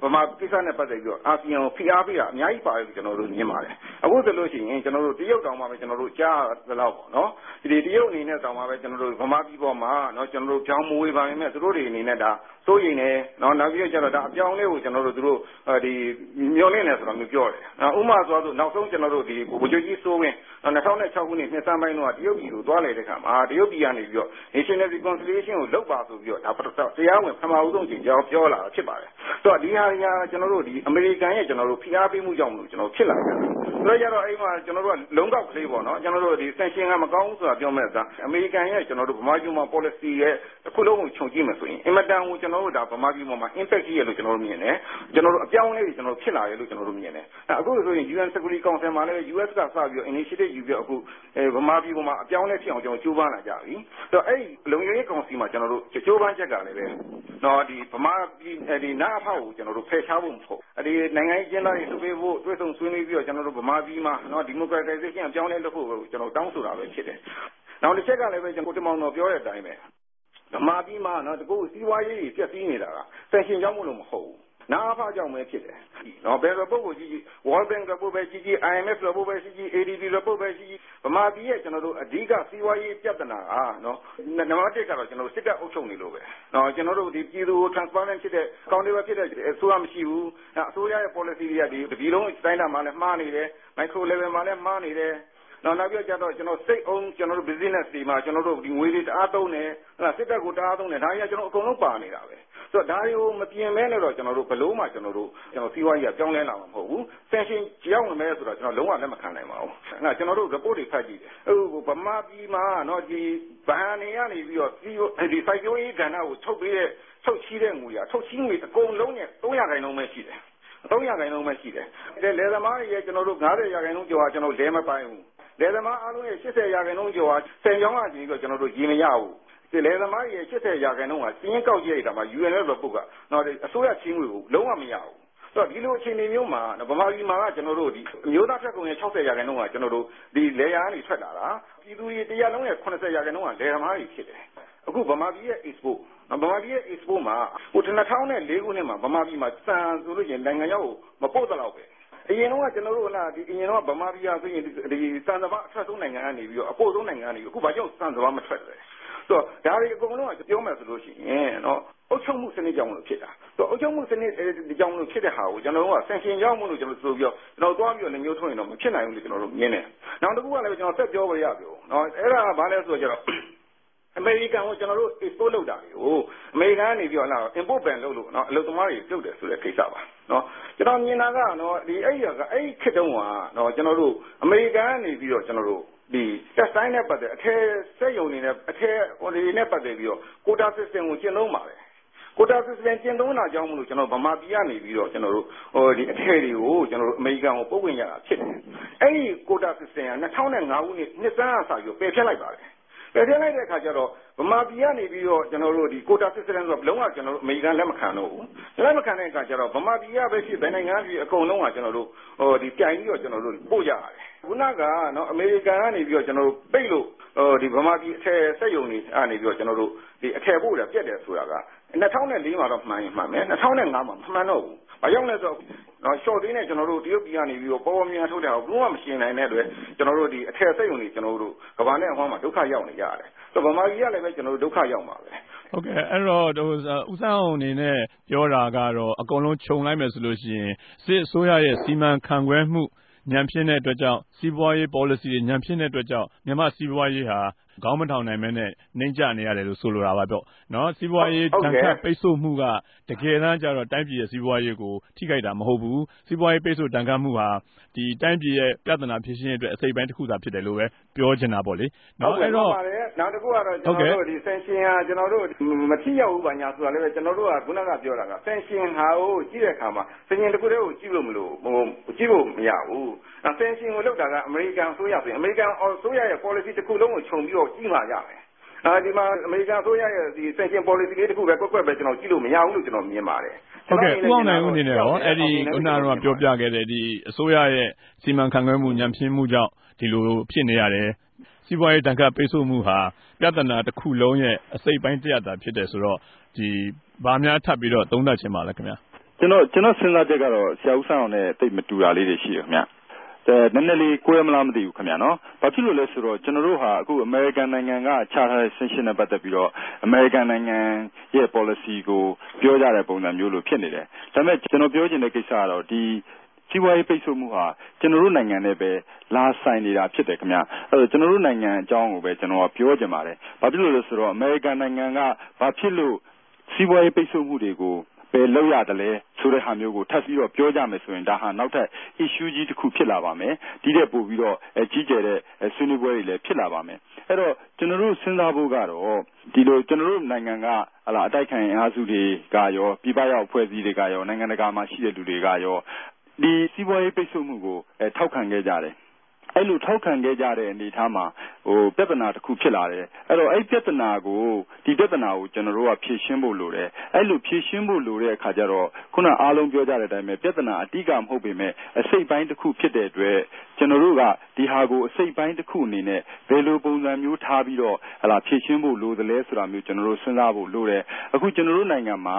ဗမာကိစ္စနဲ့ပတ်သက်ပြီးတော့အာဆီယံကိုဖိအားပေးတာအများကြီးပါတယ်လို့ကျွန်တော်တို့မြင်ပါတယ်အခုဆိုလို့ရှိရင်ကျွန်တော်တို့တရုတ်တောင်မှပဲကျွန်တော်တို့ကြားသလောက်ပေါ့နော်ဒီတရုတ်အနေနဲ့တောင်မှပဲကျွန်တော်တို့ဗမာပြည်ပေါ်မှာနော်ကျွန်တော်တို့ကြောင်းမဝေးပါနေမဲ့သူတို့တွေအနေနဲ့ဒါစိုးရိမ်နေနော်နောက်ပြီးတော့ကျတော့ဒါအပြောင်းလဲကိုကျွန်တော်တို့သူတို့ဒီမျောလင့်နေဆိုတော့မျိုးပြောတယ်ဥမာဆိုတော့နောက်ဆုံးကျွန်တော်တို့ဒီဗိုလ်ချုပ်ကြီးစိုးဝင်း2006ခုနှစ်နှစ်စမ်းပိုင်းတော့တရုတ်ပြည်ကိုသွားလေတဲ့ခါမှာတရုတ်ပြည်ကနေပြီးတော့ National Reconciliation ကိုလုပ်ပါဆိုပြီးတော့ဒါတရားဝင်ပထမဦးဆုံးချိန်ပြောလာတာဖြစ်ပါတယ်ဆိုတော့ဒီဟာကျွန်တော်တို့ဒီအမေရိကန်ရဲ့ကျွန်တော်တို့ဖိအားပေးမှုကြောင့်မလို့ကျွန်တော်ဖြစ်လာတယ်ဆိုတော့ကျတော့အဲ့မှာကျွန်တော်တို့ကလုံကောက်ကလေးပေါ့နော်ကျွန်တော်တို့ဒီ sanction ကမကောင်းဘူးဆိုတာပြောမဲ့အစားအမေရိကန်ရဲ့ကျွန်တော်တို့ဗမာပြည်မှာ policy ရဲ့တစ်ခုလုံးကိုခြုံကြည့်မယ်ဆိုရင်အင်မတန်ကိုကျွန်တော်တို့ဒါဗမာပြည်မှာ impact ကြီးရလို့ကျွန်တော်တို့မြင်တယ်ကျွန်တော်တို့အပြောင်းအလဲတွေကျွန်တော်တို့ဖြစ်လာရလို့ကျွန်တော်တို့မြင်တယ်အခုဆိုရင် UN Security Council မှာလည်း US ကစပြီးတော့ initiative ယူပြီးအခုဗမာပြည်မှာအပြောင်းအလဲဖြစ်အောင်ကျွန်တော်ကြိုးပမ်းလာကြပြီဆိုတော့အဲ့လုံခြုံရေးကောင်စီမှာကျွန်တော်တို့ကြိုးပမ်းချက်ကလည်းပဲနော်ဒီဗမာပြည်ဒီနာအဖောက်ကိုကျွန်တော်တို့ဖယ်ရှားဖို့မဟုတ်ဒီနိုင်ငံရေးကျင်းသားတွေလုပ်ပေးဖို့တွေ့ဆုံဆွေးနွေးပြီးတော့ကျွန်တော်တို့ဗမာပြည်မှာနော် democratization အပြောင်းအလဲလုပ်ဖို့ကျွန်တော်တောင်းဆိုတာပဲဖြစ်တယ်နောက်တစ်ချက်ကလည်းပဲကျွန်တော်တင်မောင်တော်ပြောတဲ့အတိုင်းပဲဗမာပြည်မှာနော်တကူစီးပွားရေးပြည့်စည်နေတာက sanction ကြောင့်မလို့မဟုတ်ဘူးနာအဖောက်ကြောင့်ပဲဖြစ်တယ်နော်ဘယ်လိုပုံကိုကြည့် World Bank ကပုံပဲကြည့် IMF ကပုံပဲကြည့် ADB ကပုံပဲကြည့်ဗမာပြည်ရဲ့ကျွန်တော်တို့အဓိကစီးပွားရေးပြဿနာကနော်နံပါတ်1ကတော့ကျွန်တော်တို့စစ်တပ်အုပ်ချုပ်နေလို့ပဲနော်ကျွန်တော်တို့ဒီပြည်သူကို transparent ဖြစ်တဲ့ accountable ဖြစ်တဲ့အစိုးရမရှိဘူးအစိုးရရဲ့ policy တွေကဒီလုံးတိုင်းတာမှာလည်းမှားနေတယ် micro level မှာလည်းမှားနေတယ်နောက်ပြီးတော့ကျွန်တော်စိတ်အောင်ကျွန်တော်တို့ business တွေမှာကျွန်တော်တို့ဒီငွေတွေတအားသုံးတယ်စစ်တပ်ကိုတအားသုံးတယ်ဒါကြီးကကျွန်တော်အကုန်လုံးပါနေတာပဲဆိုတော့ဒါတွေကိုမပြင်မဲနဲ့တော့ကျွန်တော်တို့ဘလို့မှကျွန်တော်စီးပွားရေးကပြောင်းလဲလာမှာမဟုတ်ဘူး sanction ကြောက်နေမယ်ဆိုတော့ကျွန်တော်လုံးဝလက်မခံနိုင်ပါဘူးကျွန်တော်တို့ report တွေဖတ်ကြည့်တယ်အခုဗမာပြည်မှာနော်ဒီဗဟန်နေရနေပြီးတော့ဒီ စိုက်ပျိုးရေးကဏ္ဍကိုထုတ်ပေးတဲ့ထုတ်ချီးတဲ့ငွေကထုတ်ချီးငွေအကုန်လုံးနဲ့300%ပဲရှိတယ်300%ပဲရှိတယ်လယ်သမားတွေရဲ့ကျွန်တော်တို့90%ကျော်ကကျွန်တော်လယ်မပိုင်ဘူးလယ်သမားအားလုံးရဲ့80%ကျော်ကဆယ်ကြောင်းကကြည့်ပြီးတော့ကျွန်တော်တို့ရေမရဘူးဒီလယ်သမားရဲ့80%ကစီးရင်ကောက်ကြည့်ရတာမှာ UN ရဲ့ report ကနော်အစိုးရချင်းငွေကိုလုံးဝမရဘူးဆိုတော့ဒီလိုအခြေအနေမျိုးမှာဗမာပြည်မှာကကျွန်တော်တို့ဒီအမျိုးသားဖြတ်ကုန်ရဲ့60%ကကျွန်တော်တို့ဒီလယ်ယာကနေထွက်လာတာပြည်သူတွေတရားလုံးရဲ့80%ကလယ်သမားတွေဖြစ်တယ်အခုဗမာပြည်ရဲ့ export မှာဟို2004ခုနှစ်မှာဗမာပြည်မှာစံဆိုလို့ရှိရင်နိုင်ငံရောက်မပို့တော့ပဲအရင်တော့ကျွန်တော်တို့ဒီအရင်တော့ဗမာပြည်ဆိုရင်ဒီစံစဘာအထွက်ဆုံးနိုင်ငံကနေပြီးတော့အပို့ဆုံးနိုင်ငံကနေအခုဘာကြောင့်စံစဘာမထွက်လဲဆိုတော့ဒါတွေအကုန်လုံးကပြောမယ်ဆိုလို့ရှိရင်နော်အုပ်ချုပ်မှုစနစ်ကြောင့်လို့ဖြစ်တာဆိုတော့အုပ်ချုပ်မှုစနစ်ကြောင့်လို့ဖြစ်တဲ့ဟာကိုကျွန်တော်တို့က sanction ကြောင့်မလို့ကျွန်တော်ဆိုပြီးတော့သွားပြီးတော့လည်းမျိုးထုတ်ရင်တော့မဖြစ်နိုင်ဘူးလို့ကျွန်တော်တို့မြင်တယ်နောက်တစ်ခုကလည်းကျွန်တော်ဆက်ပြောပါရပြောနော်အဲ့ဒါကဘာလဲဆိုတော့အမေရိကန်ကိုကျွန်တော်တို့ export လုပ်တာတွေကိုအမေရိကန်ကနေပြီးတော့ import ban လုပ်လို့နော်အလုပ်သမားတွေပြုတ်တယ်ဆိုတဲ့ကိစ္စပါနော်ကျွန်တော်မြင်တာကနော်ဒီအဲ့ခေတ်တုန်းကနော်ကျွန်တော်တို့အမေရိကန်ကနေပြီးတော့ကျွန်တော်တို့ဒီ test time နဲ့ပတ်သက်အထည်စက်ရုံတွေနဲ့အထည်ဟိုတွေနဲ့ပတ်သက်ပြီးတော့ quota system ကိုကျင့်သုံးပါတယ်quota system ကျင့်သုံးတာကြောင့်မလို့ကျွန်တော်ဗမာပြည်ကနေပြီးတော့ကျွန်တော်တို့ဒီအထည်တွေကိုကျွန်တော်တို့အမေရိကန်ကိုပို့ဝင်ရတာဖြစ်တယ်အဲ့ဒီ quota system က2005ခုနှစ်နှစ်စမ်းအစပြီးတော့ပယ်ဖျက်လိုက်ပါတယ်ပယ်ဖျက်လိုက်တဲ့အခါကျတော့ဗမာပြည်ကနေပြီးတော့ကျွန်တော်တို့ဒီ quota system ဆိုတော့လုံးဝကျွန်တော်တို့အမေရိကန်လက်မခံတော့ဘူးလက်မခံတဲ့အခါကျတော့ဗမာပြည်ကပဲဖြစ်ဘယ်နိုင်ငံပြည်အကုန်လုံးကကျွန်တော်တို့ဒီပြိုင်ပြီးတော့ကျွန်တော်တို့ပို့ကြရတယ်ခုနကနော်အမေရိကန်ကနေပြီးတော့ကျွန်တော်တို့ပိတ်လို့ဒီဗမာပြည်အထည်စက်ရုံတွေကနေပြီးတော့ကျွန်တော်တို့ဒီအထည်ပို့တာပြတ်တယ်ဆိုတာက2004မှာတော့မှန်ရင်မှန်မယ်2005မှာမမှန်တော့ဘူးဘာကြောင့်လဲဆိုတော့short သေးနဲ့ကျွန်တော်တို့တရုတ်ပြည်ကနေပြီးတော့ပေါ်ပေါ်မြန်ထုတ်တယ်ဘလို့မှမရှင်းနိုင်တဲ့အတွက်ကျွန်တော်တို့ဒီအထည်စက်ရုံတွေကျွန်တော်တို့ကဘာနဲ့အဟောင်းမှာဒုက္ခရောက်နေကြရတယ်ဆိုတော့ဗမာပြည်ကလည်းပဲကျွန်တော်တို့ဒုက္ခရောက်မှာပဲဟုတ်ကဲ့အဲ့တော့ဦးစန်းအောင်အနေနဲ့ပြောတာကတော့အကုန်လုံးခြုံလိုက်မယ်ဆိုလို့ရှိရင်စစ်အစိုးရရဲ့စီမံခန့်ခွဲမှုညံဖြစ်တဲ့အတွက်ကြောင့်စီးပွားရေး policy တွေညံဖြစ်တဲ့အတွက်ကြောင့်မြန်မာစီးပွားရေးဟာခေါင်းမထောင်နိုင်မဲနဲ့နှိမ့်ကျနေရတယ်လို့ဆိုလိုတာပါတော့နော်စီးပွားရေးတန်ခတ်ပိတ်ဆို့မှုကတကယ်တမ်းကျတော့တိုင်းပြည်ရဲ့စီးပွားရေးကိုထိခိုက်တာမဟုတ်ဘူးစီးပွားရေးပိတ်ဆို့တန်ခတ်မှုဟာဒီတိုင်းပြည်ရဲ့ပြဿနာဖြစ်ရှင်းအတွက်အစိပ်ပိုင်းတစ်ခုသာဖြစ်တယ်လို့ပဲပြောချင်တာပေါ့လေနော်အဲ့တော့နောက်တစ်ခုကတော့ကျွန်တော်တို့ဒီ sanction ဟာကျွန်တော်တို့မထိရောက်ဘူးပါညာဆိုတာလည်းကျွန်တော်တို့ကခုနကပြောတာက sanction ဟာကိုကြည့်တဲ့အခါမှာ sanction တစ်ခုတည်းကိုကြည့်လို့မရဘူး sanction ကိုလုပ်တာကအမေရိကန်အစိုးရဆိုရင်အမေရိကန်အစိုးရရဲ့ policy တစ်ခုလုံးကိုခြုံပြီးတော့ကြည့်မှရမယ်ဒီမှာအမေရိကန်အစိုးရရဲ့ဒီ sanction policy လေးတစ်ခုပဲကွက်ပဲကျွန်တော်ကြည့်လို့မရဘူးလို့ကျွန်တော်မြင်ပါတယ်ဟုတ်ကဲ့ဦးအောင်နိုင်ဦးအနေနဲ့ရောအဲ့ဒီခုနကတော့ပြောပြခဲ့တဲ့ဒီအစိုးရရဲ့စီမံခန့်ခွဲမှုညံပြင်းမှုကြောင့်ဒီလိုဖြစ်နေရတယ်စီးပွားရေးတန်ခတ်ပိတ်ဆို့မှုဟာပြဿနာတစ်ခုလုံးရဲ့အစိပ်ပိုင်းတစ်ရပ်သာဖြစ်တယ်ဆိုတော့ဒီဘာများထပ်ပြီးတော့သုံးသပ်ချင်ပါလဲခင်ဗျာကကျွန်တော်စဉ်းစားချက်ကတော့ဆရာဦးဆန်းအောင်နဲ့တိတ်မတူတာလေးတွေရှိရခင်ဗျနည်းနည်းလေးကိုယ်မလားမသိဘူးခင်ဗျာနော်ဘာဖြစ်လို့လဲဆိုတော့ကျွန်တော်တို့ဟာအခုအမေရိကန်နိုင်ငံကချထားတဲ့ sanction နဲ့ပတ်သက်ပြီးတော့အမေရိကန်နိုင်ငံရဲ့ policy ကိုပြောကြတဲ့ပုံစံမျိုးလိုဖြစ်နေတယ်ဒါပေမဲ့ကျွန်တော်ပြောချင်တဲ့ကိစ္စကတော့ဒီစီးပွားရေးပိတ်ဆို့မှုဟာကျွန်တော်တို့နိုင်ငံနဲ့ပဲလာဆိုင်နေတာဖြစ်တယ်ခင်ဗျာအဲ့တော့ကျွန်တော်တို့နိုင်ငံအကြောင်းကိုပဲကျွန်တော်ပြောချင်ပါတယ်ဘာဖြစ်လို့လဲဆိုတော့အမေရိကန်နိုင်ငံကဘာဖြစ်လို့စီးပွားရေးပိတ်ဆို့မှုတွေကိုပဲလောက်ရတယ်လဲဆိုတဲ့ဟာမျိုးကိုထပ်ပြီးတော့ပြောကြမယ်ဆိုရင်ဒါဟာနောက်ထပ် issue ကြီးတစ်ခုဖြစ်လာပါမယ်ဒီတဲ့ပို့ပြီးတော့ကြီးကျယ်တဲ့ဆွေးနွေးပွဲတွေလည်းဖြစ်လာပါမယ်အဲ့တော့ကျွန်တော်တို့စဉ်းစားဖို့ကတော့ဒီလိုကျွန်တော်တို့နိုင်ငံကအတိုက်ခံအားစုတွေကရောပြည်ပရောက်အဖွဲ့အစည်းတွေကရောနိုင်ငံတကာမှာရှိတဲ့လူတွေကရောဒီစီးပွားရေးပိတ်ဆို့မှုကိုထောက်ခံခဲ့ကြတယ်အဲ့လိုထောက်ခံခဲ့ကြတဲ့အနေအထားမှာပြဿနာတစ်ခုဖြစ်လာတယ်အဲ့တော့အဲ့ပြဿနာကိုကျွန်တော်တို့ကဖြေရှင်းဖို့လိုတယ်အဲ့လိုဖြေရှင်းဖို့လိုတဲ့အခါကျတော့ခုနအားလုံးပြောကြတဲ့အတိုင်းပဲပြဿနာအတိအကမဟုတ်ပေမဲ့အစိတ်ပိုင်းတစ်ခုဖြစ်တဲ့အတွက်ကျွန်တော်တို့ကဒီဟာကိုအစိတ်ပိုင်းတစ်ခုအနေနဲ့ဘယ်လိုပုံစံမျိုးထားပြီးတော့ဖြေရှင်းဖို့လိုသလဲဆိုတာမျိုးကျွန်တော်တို့စဉ်းစားဖို့လိုတယ်အခုကျွန်တော်တို့နိုင်ငံမှာ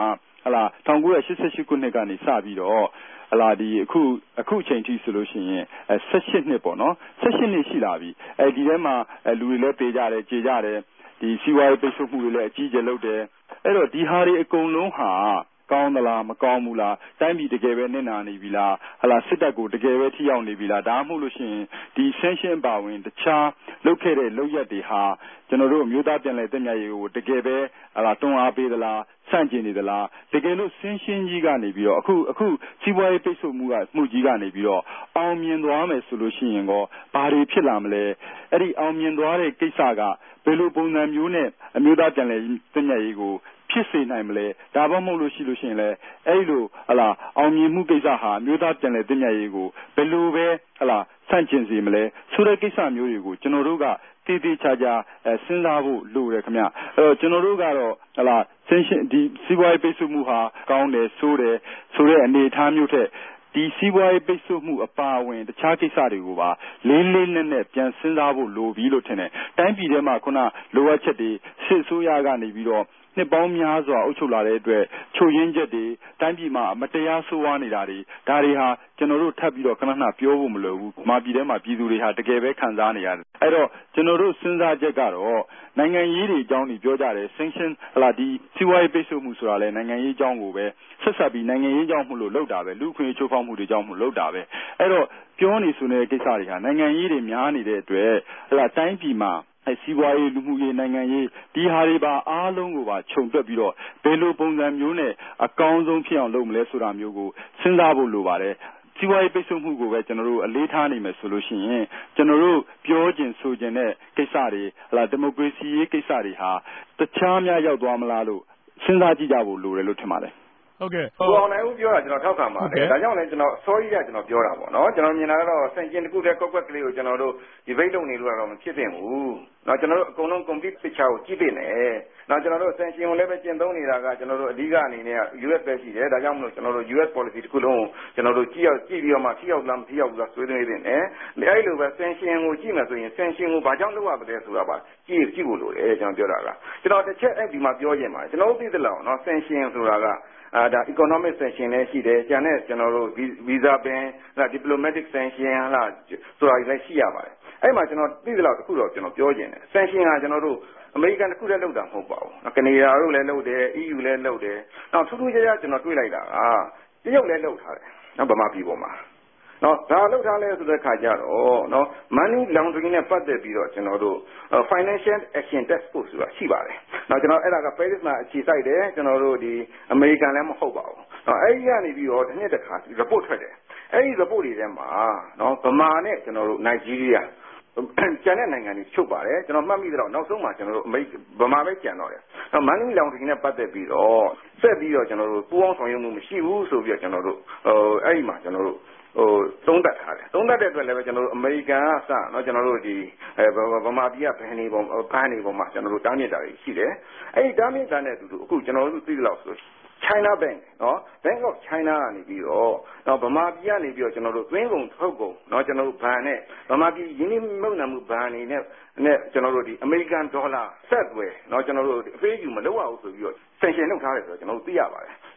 1988ခုနှစ်ကနေစပြီးတော့ဒီအခုအချိန်ထိဆိုလို့ရှိရင်18နှစ်ပေါ့နော်18နှစ်ရှိလာပြီဒီထဲမှာလူတွေလည်းပေးကြတယ်ကြေကြတယ်ဒီစီးပွားရေးပိတ်ဆို့မှုတွေလည်းအကြီးကျယ်လုပ်တယ်အဲ့တော့ဒီဟာတွေအကုန်လုံးဟာကောင်းသလားမကောင်းဘူးလားတိုင်းပြည်တကယ်ပဲနစ်နာနေပြီလားစစ်တပ်ကိုတကယ်ပဲထိရောက်နေပြီလားဒါမှမဟုတ်လို့ရှိရင်ဒီ sanction ပါဝင်တခြားလုပ်ခဲ့တဲ့လုပ်ရက်တွေဟာကျွန်တော်တို့မျိုးသားပြန်လည်တည်မြဲရေးကိုတကယ်ပဲတွန်းအားပေးသလားဆန့်ကျင်နေသလားတကယ်လို့ sanction ကြီးကနေပြီးတော့အခုစီးပွားရေးပိတ်ဆို့မှုကြီးကနေပြီးတော့အောင်မြင်သွားမယ်ဆိုလို့ရှိရင်ကောဘာတွေဖြစ်လာမလဲအဲ့ဒီအောင်မြင်သွားတဲ့ကိစ္စကဘယ်လိုပုံစံမျိုးနဲ့အမျိုးသားပြန်လည်တည်မြဲရေးကိုဖြစ်စေနိုင်မလဲဒါမှမဟုတ်လို့ရှိရင်လည်းအဲ့လိုအောင်မြင်မှုကိစ္စဟာမျိုးသားပြန်လည်တည်မြဲရေးကိုဘယ်လိုပဲဆန့်ကျင်စေမလဲဆိုတဲ့ကိစ္စမျိုးတွေကိုကျွန်တော်တို့ကတည်တည်ချာချာစဉ်းစားဖို့လိုတယ်ခင်ဗျအဲ့တော့ကျွန်တော်တို့ကတော့sanction ဒီစီးပွားရေးပိတ်ဆို့မှုဟာကောင်းတယ်ဆိုတဲ့အနေအထားမျိုးထက်ဒီစီးပွားရေးပိတ်ဆို့မှုအပါအဝင်တခြားကိစ္စတွေကိုပါလေးလေးနက်နက်ပြန်စဉ်းစားဖို့လိုပြီလို့ထင်တယ်တိုင်းပြည်ထဲမှာခုနလိုအပ်ချက်တွေစစ်အစိုးရကနေပြီးတော့နှစ်ပေါင်းများစွာအုပ်ချုပ်လာတဲ့အတွက်ချို့ယွင်းချက်တွေတိုင်းပြည်မှာမတရားဆိုးဝါးနေတာတွေဒါတွေဟာကျွန်တော်တို့ထပ်ပြီးတော့ခဏပြောဖို့မလိုဘူး။ပြည်ထဲမှာပြည်သူတွေဟာတကယ်ပဲခံစားနေရတယ်။အဲ့တော့ကျွန်တော်တို့စဉ်းစားချက်ကတော့နိုင်ငံရေးတွေအကြောင်းတွေပြောကြတယ် sanction ဒီစီးပွားရေးပိတ်ဆို့မှုဆိုတာလဲနိုင်ငံရေးအကြောင်းကိုပဲဆက်ဆက်ပြီးနိုင်ငံရေးအကြောင်းမှုလို့လုပ်တာပဲလူ့အခွင့်အရေးချိုးဖောက်မှုတွေအကြောင်းမှုလုပ်တာပဲအဲ့တော့ပြောနေဆိုနေတဲ့ကိစ္စတွေဟာနိုင်ငံရေးတွေများနေတဲ့အတွက်တိုင်းပြည်မှာစီးပွားရေးလူမှုရေးနိုင်ငံရေးဒီဟာတွေပါအားလုံးကိုပါခြုံတွက်ပြီးတော့ဘယ်လိုပုံစံမျိုးနဲ့အကောင်းဆုံးဖြစ်အောင်လုပ်မလဲဆိုတာမျိုးကိုစဉ်းစားဖို့လိုပါတယ်စီးပွားရေးပိတ်ဆို့မှုကိုပဲကျွန်တော်တို့အလေးထားနိုင်မယ်ဆိုလို့ရှိရင်ကျွန်တော်တို့ပြောကျင်ဆိုကျင်တဲ့ကိစ္စတွေဒီမိုကရေစီရေးကိစ္စတွေဟာတခြားများရောက်သွားမလားလို့စဉ်းစားကြည့်ကြဖို့လိုတယ်လို့ထင်ပါတယ်ဟုတ်ကဲ့ကိုအောင်နိုင်ဦးပြောတာကျွန်တော်ထောက်ခံပါတယ်ဒါကြောင့်လည်းကျွန်တော် sorry ကကျွန်တော်ပြောတာပေါ့နော်ကျွန်တော်မြင်တာကတော့ sanction တစ်ခုတည်းကွက်ကွက်ကလေးကိုကျွန်တော်တို့ debate လုပ်နေလို့တော့မဖြစ်သင့်ဘူးเนาะကျွန်တော်တို့အကုန်လုံး complete picture ကိုကြည့်သင့်တယ်เนาะကျွန်တော်တို့ sanction ကိုလည်းပဲကျင့်သုံးနေတာကကျွန်တော်တို့အဓိကအနေနဲ့ US ပဲရှိတယ်ဒါကြောင့်မလို့ကျွန်တော်တို့ US policy တစ်ခုလုံးကိုကျွန်တော်တို့ကြည့်ပြီးတော့မှထိရောက်လားမထိရောက်ဘူးလားဆွေးနွေးသင့်တယ်အဲ့လိုပဲ sanction ကိုကြည့်မှဆိုရင် sanction ကိုဘာကြောင့်လုပ်ရသလဲဆိုတာပါကြည့်ဖို့လိုတယ်ကျွန်တော်ပြောတာကကျွန်တော်တစ်ချက်အဲ့ဒီမှာပြောချင်ပါတယ်ကျွန်တော်တို့သိသလောက်เนาะ sanction ဆိုတာကဒါ economic sanction လည်းရှိတယ်ကျန်တဲ့ကျွန်တော်တို့ visa ban diplomatic sanction ဆိုတာလည်းရှိရပါတယ်အဲ့မှာကျွန်တော်သိသလောက်တစ်ခုတော့ကျွန်တော်ပြောချင်တယ် sanction ကကျွန်တော်တို့အမေရိကန်တစ်ခုတည်းလုပ်တာမဟုတ်ပါဘူးကနေဒါတို့လည်းလုပ်တယ် EU လည်းလုပ်တယ်နောက်ထူးထူးခြားခြားကျွန်တော်တွေ့လိုက်တာကတရုတ်လည်းလုပ်ထားတယ်နော်ဗမာပြည်ပေါ်မှာနော်ဒါလောက်ထားလဲဆိုတဲ့ခါကျတော့နော် money laundering နဲ့ပတ်သက်ပြီးတော့ကျွန်တော်တို့ financial action task force ဆိုတာရှိပါတယ်။နော်ကျွန်တော်အဲ့ဒါက Paris မှာအခြေစိုက်တယ်ကျွန်တော်တို့ဒီ American လည်းမဟုတ်ပါဘူး။နော်အဲ့ဒီကနေပြီးတော့တစ်နှစ်တစ်ခါ report ထွက်တယ်။အဲ့ဒီ report တွေထဲမှာနော်ဗမာနဲ့ကျွန်တော်တို့ Nigeria ကျန်တဲ့နိုင်ငံတွေချုပ်ပါတယ်ကျွန်တော်မှတ်မိတော့နောက်ဆုံးမှာကျွန်တော်တို့ဗမာပဲကျန်တော့တယ်။နော် money laundering နဲ့ပတ်သက်ပြီးတော့ဆက်ပြီးတော့ကျွန်တော်တို့ပူးပေါင်းဆောင်ရွက်မှုမရှိဘူးဆိုပြီးတော့ကျွန်တော်တို့အဲ့ဒီမှာကျွန်တော်တို့သုံးသပ်ထားတယ်သုံးသပ်တဲ့အတွက်လည်းပဲကျွန်တော်တို့အမေရိကန်ကစเนาะကျွန်တော်တို့ဒီဗမာပြည်ကဘန်နေပုံမှာကျွန်တော်တို့တားမြစ်တာတွေရှိတယ်အဲ့ဒီတားမြစ်တာနဲ့အတူတူအခုကျွန်တော်တို့သိလောက်ဆို China Bank เนาะ Bank of China ကနေပြီးတော့เนาะဗမာပြည်ကနေပြီးတော့ကျွန်တော်တို့သွင်းကုန်ထုတ်ကုန်เนาะကျွန်တော်တို့ဘဏ်နဲ့ဗမာပြည်ယင်းနှိမ့်နှံမှုဘဏ်နေနဲ့ကျွန်တော်တို့ဒီအမေရိကန်ဒေါ်လာဆက်သွယ်เนาะကျွန်တော်တို့အဖေးယူမလုပ်ရဘူးဆိုပြီးတော့ sanction လုပ်ထားတယ်ဆိုတော့ကျွန်တော်တို့သိရပါတယ်ဆို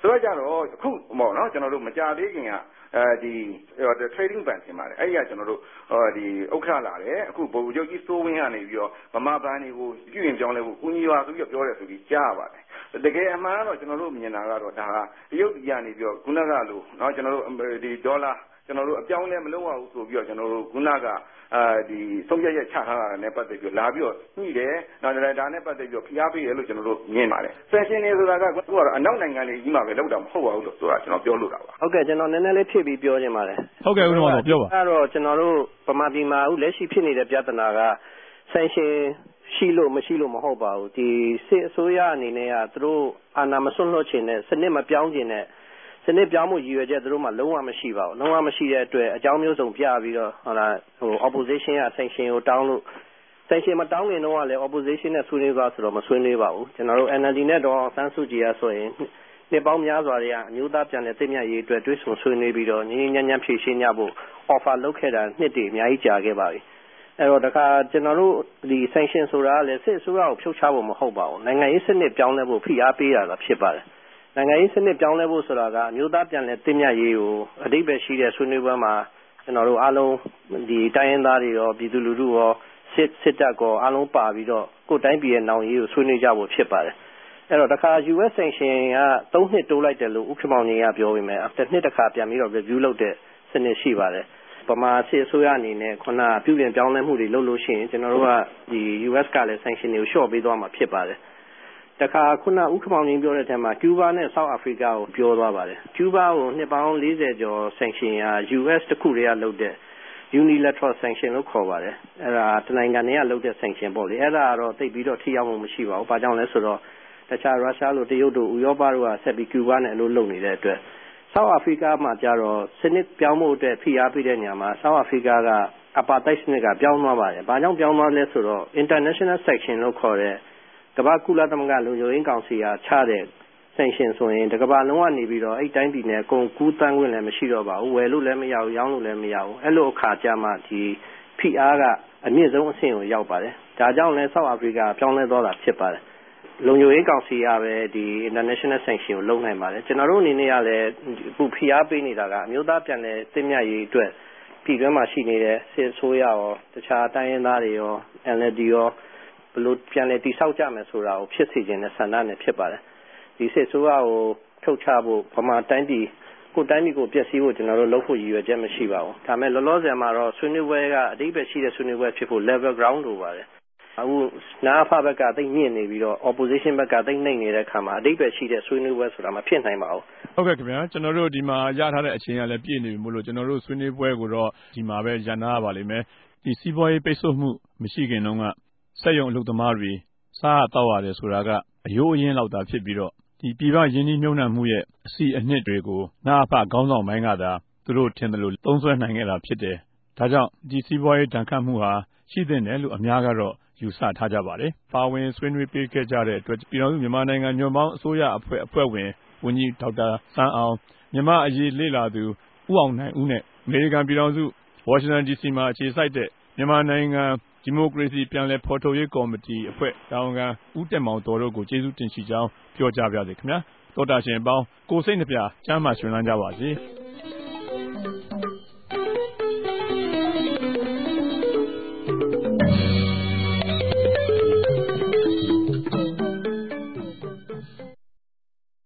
ဆိုတော့ကြတော့အခုပေါ့နော်ကျွန်တော်တို့မကြသေးခင်ကဒီ trading ban ထင်ပါတယ်အဲ့ဒီကကျွန်တော်တို့ဒီဥက္ကဋ္ဌလာတယ်အခုဗိုလ်ချုပ်ကြီးစိုးဝင်းကနေပြီးတော့ဗမာဘဏ်တွေကိုပြုပြင်ပြောင်းလဲဖို့ဦးကြီးပါဆိုပြီးပြောတယ်ဆိုပြီးကြားပါတယ်တကယ်အမှန်တော့ကျွန်တော်တို့မြင်တာကတော့ဒါဟာတရုတ်ပြည်ကနေပြီးတော့ခုနကလိုเนาะကျွန်တော်တို့ဒီဒေါ်လာကျွန်တော်တို့အပြောင်းလဲမလုပ်ရဘူးဆိုပြီးတော့ကျွန်တော်တို့ခုနကဒီဆုံးဖြတ်ချက်ချထားတာနဲ့ပတ်သက်ပြီးလာပြီးတော့ညှိတယ်နောက်ဒါနဲ့ပတ်သက်ပြီးတော့ဖိအားပေးတယ်လို့ကျွန်တော်တို့မြင်ပါတယ်ဆန်ရှင်တွေဆိုတာကအခုကတော့အနောက်နိုင်ငံတွေကြီးမှာပဲလောက်တာမဟုတ်ပါဘူးလို့ဆိုတာကျွန်တော်ပြောလို့တာပါဟုတ်ကဲ့ကျွန်တော်နည်းနည်းလေးဖြည့်ပြီးပြောချင်ပါတယ်ဟုတ်ကဲ့ဦးမောင်ပြောပါအဲ့တော့ကျွန်တော်တို့ဗမာပြည်မှာအခုလက်ရှိဖြစ်နေတဲ့ပြဿနာကဆန်ရှင်ရှိလို့မရှိလို့မဟုတ်ပါဘူးဒီစစ်အစိုးရအနေနဲ့ကသူတို့အာဏာမစွန့်လွှတ်ခြင်းနဲ့စနစ်မပြောင်းခြင်းနဲ့စနစ်ပြောင်းမှုရည်ရွယ်ချက်သူတို့မှလုံးဝမရှိပါဘူးလုံးဝမရှိတဲ့အတွက်အကြောင်းမျိုးစုံပြပြီးတော့ဟုတ်လားopposition က sanction ကိုတောင်းလို့ sanction မတောင်းခင်တော့လည်း opposition နဲ့ဆွေးနွေးပါဆိုတော့မဆွေးနွေးပါဘူးကျွန်တော်တို့ NLD နဲ့တော့ဆန်းစုကြည်ရဆိုရင်နှစ်ပေါင်းများစွာတွေကအမျိုးသားပြန်လည်သိမြတ်ရေးအတွက်တွဲဆုံဆွေးနွေးပြီးတော့ငြင်းငြင်းညံ့ဖြည့်ရှင်းကြဖို့ offer လုပ်ခဲ့တာနှစ်တည်းအများကြီးကြာခဲ့ပါပြီအဲ့တော့တခါကျွန်တော်တို့ဒီ sanction ဆိုတာကလည်းစစ်အစိုးရကိုဖြုတ်ချဖို့မဟုတ်ပါဘူးနိုင်ငံရေးစနစ်ပြောင်းလဲဖို့ဖိအားပေးတာသာဖြစ်ပါတယ်နိုင်ငံရေးစနစ်ပြောင်းလဲဖို့ဆိုတာကအမျိုးသားပြန်လည်သိမြတ်ရေးကိုအဓိပ္ပာယ်ရှိတဲ့ဆွေးနွေးပွဲမှာကျွန်တော်တို့အားလုံးဒီတိုင်းရင်းသားတွေရောပြည်သူလူထုရောစစ်တပ်ကောအားလုံးပါပြီးတော့ကိုယ်တိုင်းပြည်ရဲ့နောင်ရေးကိုဆွေးနွေးကြဖို့ဖြစ်ပါတယ်အဲ့တော့တခါ US sanction က3နှစ်တိုးလိုက်တယ်လို့ဥက္ကမောင်ကြီးကပြောပေမဲ့တစ်နှစ်တစ်ခါပြန်ပြီးတော့ review လုပ်တဲ့စနစ်ရှိပါတယ်ဗမာစစ်အစိုးရအနေနဲ့ခုနပြုပြင်ပြောင်းလဲမှုတွေလုပ်လို့ရှိရင်ကျွန်တော်တို့ကဒီ US ကလည်း sanction တွေကို short ပေးသွားမှာဖြစ်ပါတယ်တခါခုနဥက္ကမောင်ကြီးပြောတဲ့အထက်မှာကျူးဘားနဲ့ဆောက်အာဖရိကကိုပြောသွားပါတယ်ကျူးဘားကိုနှစ်ပေါင်း40ကျော် sanction ရာ US တခုတည်းကလုပ်တဲ့ unilateral sanction လို့ခေါ်ပါတယ်အဲ့ဒါတနိုင်ငံတည်းကလုပ်တဲ့ sanction ပေါ့လေအဲ့ဒါကတော့သိပြီးတော့ထိရောက်မှုမရှိပါဘူးဘာကြောင့်လဲဆိုတော့တခြားရုရှားလိုတရုတ်တို့ဥရောပတို့ကဆက်ပြီးကျူးဘားနဲ့အလုပ်လုပ်နေတဲ့အတွက်ဆောက်အာဖရိကမှာကြတော့စနစ်ပြောင်းမှုအတွက်ဖိအားပေးတဲ့နေရာမှာဆောက်အာဖရိကက apartheid စနစ်ကပြောင်းသွားပါတယ်ဘာကြောင့်ပြောင်းသွားလဲဆိုတော့ international sanction လို့ခေါ်တဲ့ကမ္ဘာကုလသမဂ္ဂလုံခြုံရေးကောင်စီကချတဲ့ sanction ဆိုရင်တကမ္ဘာလုံးကနေပြီးတော့အဲ့တိုင်းပြည်နဲ့ကုန်ကူးတန်းခွင့်လည်းမရှိတော့ပါဘူးဝယ်လို့လည်းမရဘူးရောင်းလို့လည်းမရဘူးအဲ့လိုအခါကျမှဒီဖိအားကအမြင့်ဆုံးအဆင့်ကိုရောက်ပါတယ်ဒါကြောင့်လည်းဆောက်အာဖရိကပြောင်းလဲသွားတာဖြစ်ပါတယ်လုံခြုံရေးကောင်စီကပဲဒီ international sanction ကိုလုပ်နိုင်ပါတယ်ကျွန်တော်တို့အနေနဲ့ကလည်းအခုဖိအားပေးနေတာကအမျိုးသားပြန်လည်သိမြတ်ရေးအတွက်ပြည်တွင်းမှာရှိနေတဲ့စစ်အစိုးရရောတခြားတိုင်းရင်းသားတွေရော NLD ရောဘလို့ပြန်လည်တိစောက်ကြမယ်ဆိုတာကိုဖြစ်စေခြင်းနဲ့ဆန္ဒနဲ့ဖြစ်ပါတယ်ဒီစစ်ဆိုးကိုထုတ်ချဖို့ဗမာတိုင်းပြည်ကိုတိုင်းပြည်ကိုပျက်စီးဖို့ကျွန်တော်တို့လုပ်ဖို့ရည်ရွယ်ချက်မရှိပါဘူးဒါမဲ့လောလောဆယ်မှာတော့ဆွေးနွေးပွဲကအဓိပ္ပာယ်ရှိတဲ့ဆွေးနွေးပွဲဖြစ်ဖို့ level ground လိုပါတယ်အခုနာဖဘက်ကသိညှင့်နေပြီးတော့ opposition ဘက်ကသိနှိမ့်နေတဲ့အခါမှာအဓိပ္ပာယ်ရှိတဲ့ဆွေးနွေးပွဲဆိုတာမဖြစ်နိုင်ပါဘူးဟုတ်ကဲ့ခင်ဗျာကျွန်တော်တို့ဒီမှာရထားတဲ့အချိန်ကလည်းပြည့်နေပြီမို့လို့ကျွန်တော်တို့ဆွေးနွေးပွဲကိုတော့ဒီမှာပဲရန်နာရပါလိမ့်မယ်ဒီစီးပွားရေးပိတ်ဆို့မှုမရှိခင်တုန်းကစက်ရုံအလုပ်သမားတွေစားတောက်ရတယ်ဆိုတာကအယိုးအရင်းလောက်သာဖြစ်ပြီးတော့ဒီပြည်ပရင်းနှီးမြှုပ်နှံမှုရဲ့အစီအနှစ်တွေကိုနာဖခေါင်းဆောင်ပိုင်းကသာသူတို့ထင်တယ်လို့သုံးစွဲနိုင်ခဲ့တာဖြစ်တယ်ဒါကြောင့်ဒီစီးပွားရေးဒဏ်ခတ်မှုဟာရှိသင့်တယ်လို့အများကတော့ယူဆထားကြပါတယ်ပါဝင်ဆွေးနွေးပေးခဲ့ကြတဲ့အတွက်ပြည်တော်စုမြန်မာနိုင်ငံညွန့်ပေါင်းအစိုးရအဖွဲ့ဝင်ဝန်ကြီးဒေါက်တာစန်းအောင်မြန်မာအရေးလေ့လာသူဦးအောင်နိုင်ဦးနဲ့အမေရိကန်ပြည်ထောင်စုဝါရှင်တန် DC မှာအခြေစိုက်တဲ့မြန်မာနိုင်ငံဒီမိုကရေစီပြန်လည်ဖော်ထုတ်ရေးကော်မတီအဖွဲ့တာဝန်ခံဦးတက်မောင်တော်တို့ကိုကျေးဇူးတင်ရှိကြောင်းပြောကြားပါရစေခင်ဗျာသောတာရှင်အပေါင်းကိုစိတ်နှပြချမ်းသာရှင်လန်းကြပါစေ